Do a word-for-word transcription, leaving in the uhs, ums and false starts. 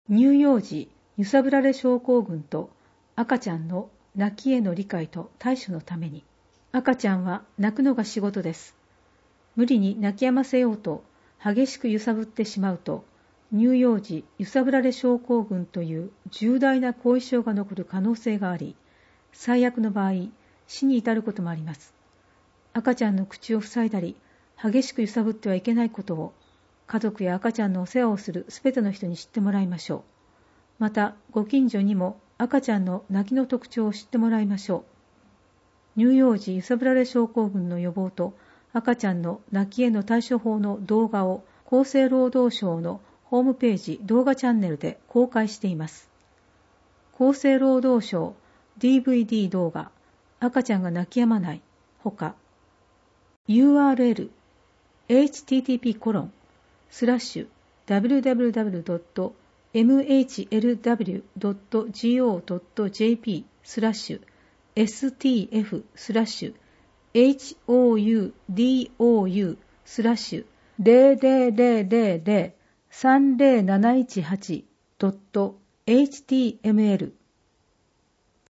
乳幼児揺さぶられ症候群と赤ちゃんの泣きへの理解と対処のために。赤ちゃんは泣くのが仕事です。無理に泣き止ませようと激しく揺さぶってしまうと、乳幼児揺さぶられ症候群という重大な後遺症が残る可能性があり、最悪の場合、死に至ることもあります。赤ちゃんの口を塞いだり、激しく揺さぶってはいけないことを、家族や赤ちゃんのお世話をするすべての人に知ってもらいましょう。また、ご近所にも赤ちゃんの泣きの特徴を知ってもらいましょう。乳幼児揺さぶられ症候群の予防と赤ちゃんの泣きへの対処法の動画を厚生労働省のホームページ動画チャンネルで公開しています。厚生労働省 ディーブイディー 動画赤ちゃんが泣き止まないほか ユーアールエル エイチティーティーピーコロンスラッシュダブリューダブリューダブリュードットエムエイチエルダブリュードットジーオードットジェーピー スラッシュ エスティーエフ スラッシュ エイチオーユーディーオーユー スラッシュ ゼロゼロゼロゼロゼロ さんゼロなないちはち ドット エイチティーエムエル